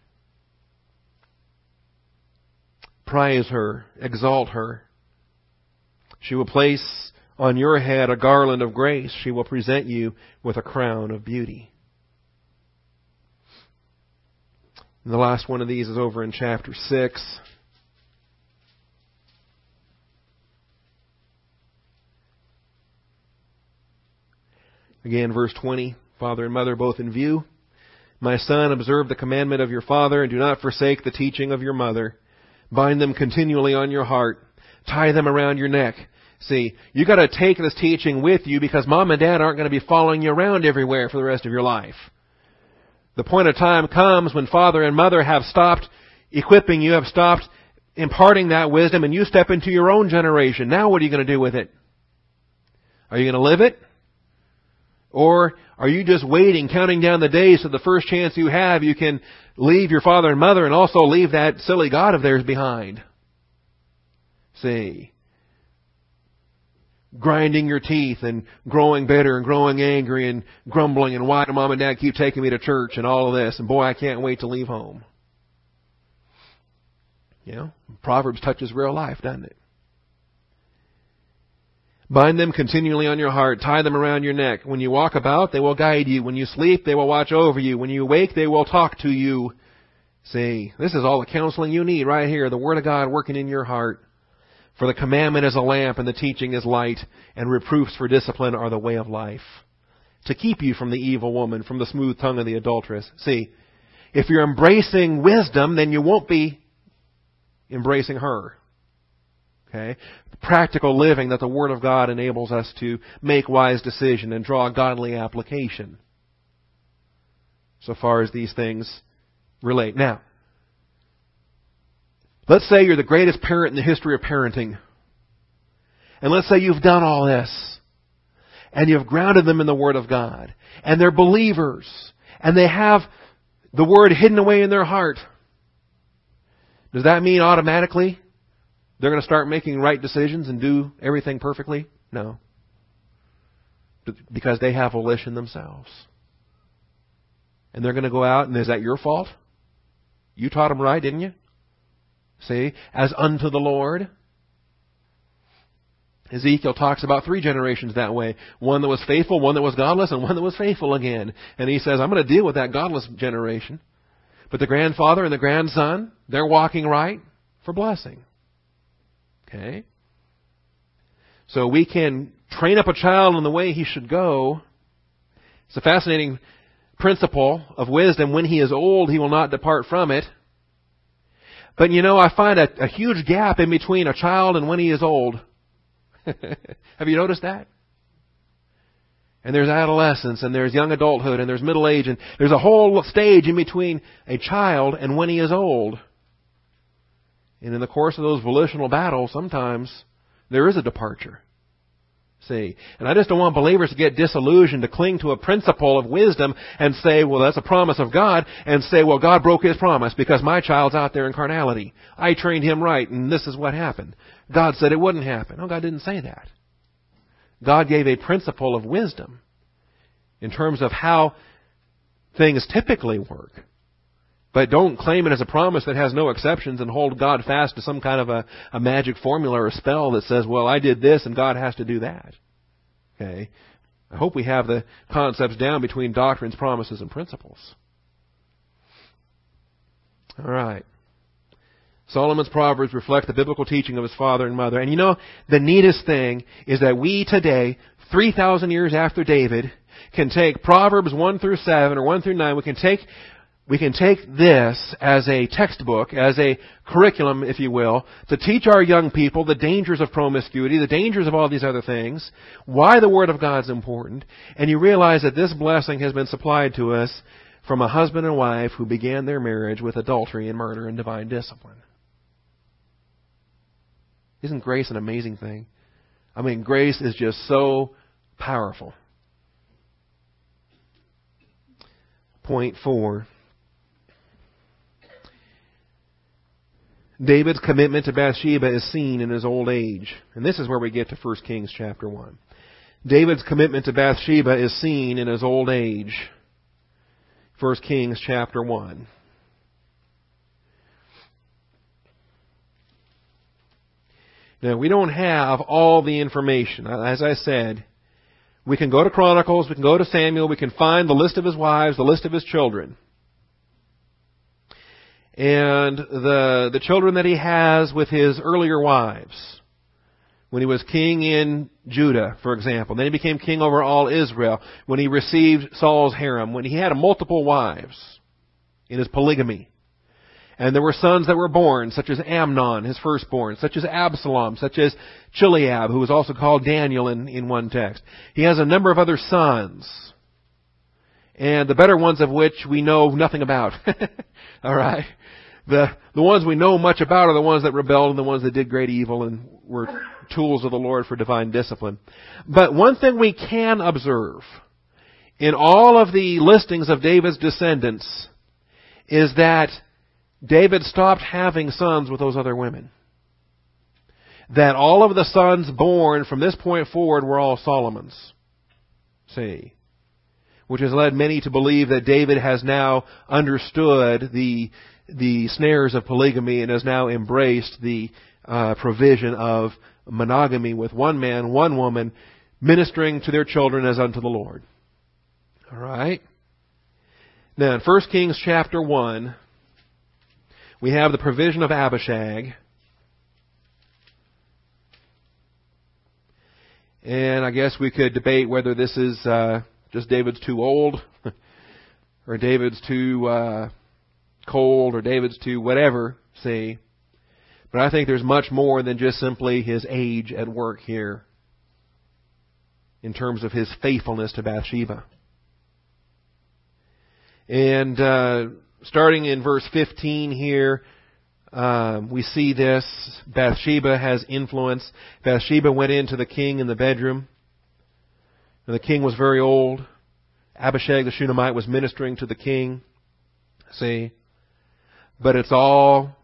[SPEAKER 1] Prize her, exalt her. She will place on your head a garland of grace. She will present you with a crown of beauty. And the last one of these is over in chapter 6. Again, verse 20, father and mother both in view. My son, observe the commandment of your father, and do not forsake the teaching of your mother. Bind them continually on your heart. Tie them around your neck. See, you got to take this teaching with you, because mom and dad aren't going to be following you around everywhere for the rest of your life. The point of time comes when father and mother have stopped equipping you, have stopped imparting that wisdom, and you step into your own generation. Now what are you going to do with it? Are you going to live it? Or are you just waiting, counting down the days so the first chance you have, you can leave your father and mother and also leave that silly God of theirs behind? See, grinding your teeth and growing bitter and growing angry and grumbling and why do mom and dad keep taking me to church and all of this, and boy, I can't wait to leave home. You know, Proverbs touches real life, doesn't it? Bind them continually on your heart. Tie them around your neck. When you walk about, they will guide you. When you sleep, they will watch over you. When you awake, they will talk to you. See, this is all the counseling you need right here. The Word of God working in your heart. For the commandment is a lamp, and the teaching is light, and reproofs for discipline are the way of life, to keep you from the evil woman, from the smooth tongue of the adulteress. See, if you're embracing wisdom, then you won't be embracing her. Okay? The practical living that the Word of God enables us to make wise decision and draw godly application, so far as these things relate. Now, let's say you're the greatest parent in the history of parenting. And let's say you've done all this. And you've grounded them in the Word of God. And they're believers. And they have the Word hidden away in their heart. Does that mean automatically they're going to start making right decisions and do everything perfectly? No. Because they have volition themselves. And they're going to go out, and is that your fault? You taught them right, didn't you? See, as unto the Lord. Ezekiel talks about 3 generations that way. One that was faithful, one that was godless, and one that was faithful again. And he says, I'm going to deal with that godless generation. But the grandfather and the grandson, they're walking right for blessing. Okay? So we can train up a child in the way he should go. It's a fascinating principle of wisdom. When he is old, he will not depart from it. But you know, I find a huge gap in between a child and when he is old. Have you noticed that? And there's adolescence, and there's young adulthood, and there's middle age, and there's a whole stage in between a child and when he is old. And in the course of those volitional battles, sometimes there is a departure. See, and I just don't want believers to get disillusioned, to cling to a principle of wisdom and say, well, that's a promise of God, and say, well, God broke His promise because my child's out there in carnality. I trained him right, and this is what happened. God said it wouldn't happen. No, God didn't say that. God gave a principle of wisdom in terms of how things typically work. But don't claim it as a promise that has no exceptions and hold God fast to some kind of a magic formula or a spell that says, well, I did this and God has to do that. Okay? I hope we have the concepts down between doctrines, promises, and principles. All right. Solomon's Proverbs reflect the biblical teaching of his father and mother. And you know, the neatest thing is that we today, 3,000 years after David, can take Proverbs 1 through 7 or 1 through 9. We can take this as a textbook, as a curriculum, if you will, to teach our young people the dangers of promiscuity, the dangers of all these other things, why the Word of God is important, and you realize that this blessing has been supplied to us from a husband and wife who began their marriage with adultery and murder and divine discipline. Isn't grace an amazing thing? I mean, grace is just so powerful. Point 4. David's commitment to Bathsheba is seen in his old age. And this is where we get to 1 Kings chapter 1. David's commitment to Bathsheba is seen in his old age. 1 Kings chapter 1. Now, we don't have all the information. As I said, we can go to Chronicles, we can go to Samuel, we can find the list of his wives, the list of his children. And the children that he has with his earlier wives, when he was king in Judah, for example. Then he became king over all Israel. When he received Saul's harem. When he had multiple wives in his polygamy. And there were sons that were born, such as Amnon, his firstborn, such as Absalom, such as Chileab, who was also called Daniel in one text. He has a number of other sons. And the better ones of which we know nothing about. All right? The ones we know much about are the ones that rebelled and the ones that did great evil and were tools of the Lord for divine discipline. But one thing we can observe in all of the listings of David's descendants is that David stopped having sons with those other women. That all of the sons born from this point forward were all Solomon's. See? Which has led many to believe that David has now understood the snares of polygamy and has now embraced the provision of monogamy with one man, one woman, ministering to their children as unto the Lord. All right? Now, in 1 Kings chapter 1, we have the provision of Abishag. And I guess we could debate whether this is just David's too old, or David's too cold, or David's too whatever, see. But I think there's much more than just simply his age at work here in terms of his faithfulness to Bathsheba. And starting in verse 15 here, we see this. Bathsheba has influence. Bathsheba went into the king in the bedroom. And the king was very old. Abishag the Shunammite was ministering to the king. See? But it's all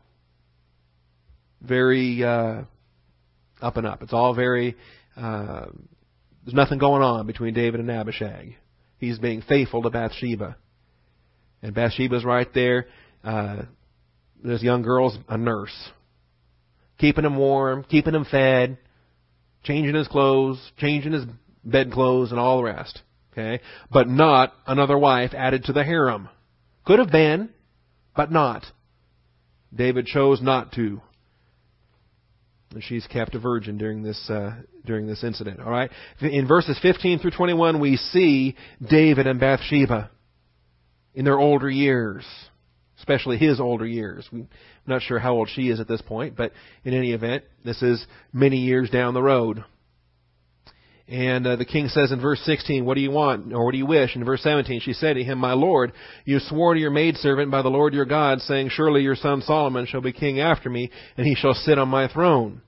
[SPEAKER 1] very up and up. It's all very... there's nothing going on between David and Abishag. He's being faithful to Bathsheba. And Bathsheba's right there. This young girl's a nurse. Keeping him warm, keeping him fed, changing his clothes, changing his bedclothes, and all the rest. Okay? But not another wife added to the harem. Could have been, but not. David chose not to. And she's kept a virgin during this incident. All right? In verses 15 through 21, we see David and Bathsheba in their older years, especially his older years. I'm not sure how old she is at this point, but in any event, this is many years down the road. And the king says in verse 16, "What do you want, or what do you wish?" In verse 17, she said to him, "My lord, you swore to your maidservant by the Lord your God, saying, Surely your son Solomon shall be king after me, and he shall sit on my throne.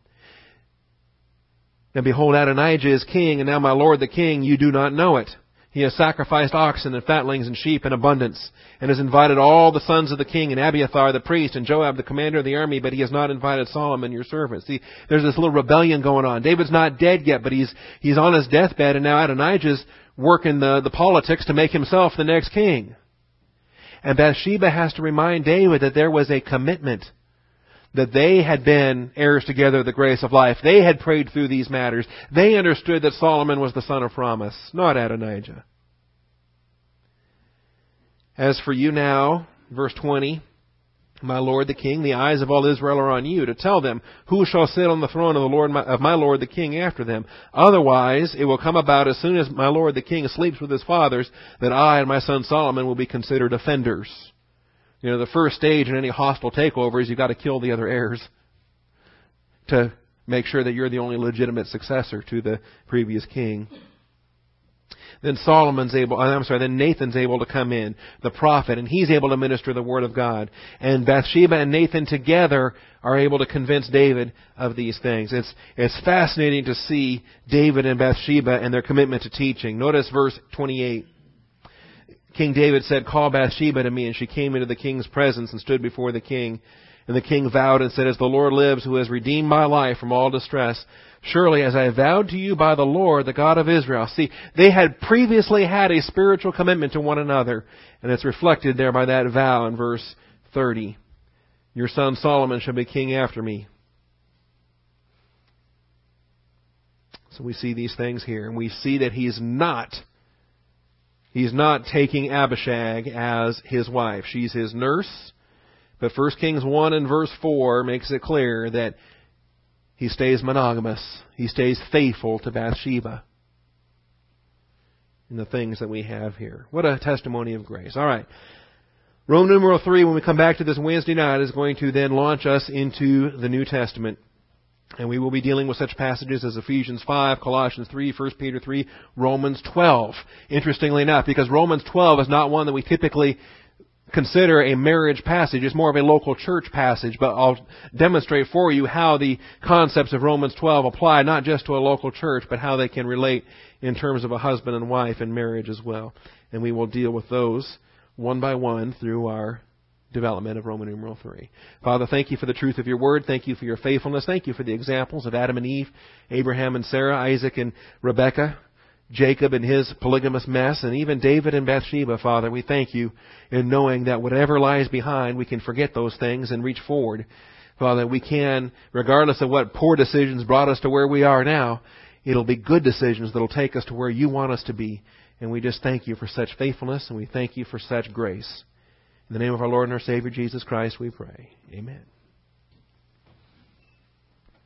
[SPEAKER 1] And behold, Adonijah is king, and now my lord the king, you do not know it. He has sacrificed oxen and fatlings and sheep in abundance, and has invited all the sons of the king, and Abiathar the priest, and Joab the commander of the army, but he has not invited Solomon your servant." See, there's this little rebellion going on. David's not dead yet, but he's on his deathbed, and now Adonijah's working the politics to make himself the next king. And Bathsheba has to remind David that there was a commitment, that they had been heirs together of the grace of life. They had prayed through these matters. They understood that Solomon was the son of promise, not Adonijah. "As for you now," verse 20, "my lord the king, the eyes of all Israel are on you, to tell them who shall sit on the throne of my lord the king after them. Otherwise, it will come about as soon as my lord the king sleeps with his fathers, that I and my son Solomon will be considered offenders." You know, the first stage in any hostile takeover is you've got to kill the other heirs to make sure that you're the only legitimate successor to the previous king. Then Nathan's able to come in, the prophet, and he's able to minister the word of God. And Bathsheba and Nathan together are able to convince David of these things. It's fascinating to see David and Bathsheba and their commitment to teaching. Notice verse 28. King David said, "Call Bathsheba to me," and she came into the king's presence and stood before the king. And the king vowed and said, "As the Lord lives, who has redeemed my life from all distress, surely as I vowed to you by the Lord, the God of Israel." See, they had previously had a spiritual commitment to one another, and it's reflected there by that vow in verse 30. "Your son Solomon shall be king after me." So we see these things here, and we see that he's not taking Abishag as his wife. She's his nurse. But 1 Kings 1 and verse 4 makes it clear that He stays monogamous. He stays faithful to Bathsheba in the things that we have here. What a testimony of grace. All right. Roman numeral 3, when we come back to this Wednesday night, is going to then launch us into the New Testament. And we will be dealing with such passages as Ephesians 5, Colossians 3, 1 Peter 3, Romans 12. Interestingly enough, because Romans 12 is not one that we typically consider a marriage passage. It's more of a local church passage, but I'll demonstrate for you how the concepts of Romans 12 apply not just to a local church, but how they can relate in terms of a husband and wife in marriage as well. And we will deal with those one by one through our development of Roman numeral 3. Father, thank you for the truth of your word. Thank you for your faithfulness. Thank you for the examples of Adam and Eve, Abraham and Sarah, Isaac and Rebekah, Jacob and his polygamous mess, and even David and Bathsheba, Father. We thank you in knowing that whatever lies behind, we can forget those things and reach forward. Father, we can, regardless of what poor decisions brought us to where we are now, it'll be good decisions that'll take us to where you want us to be. And we just thank you for such faithfulness, and we thank you for such grace. In the name of our Lord and our Savior, Jesus Christ, we pray. Amen.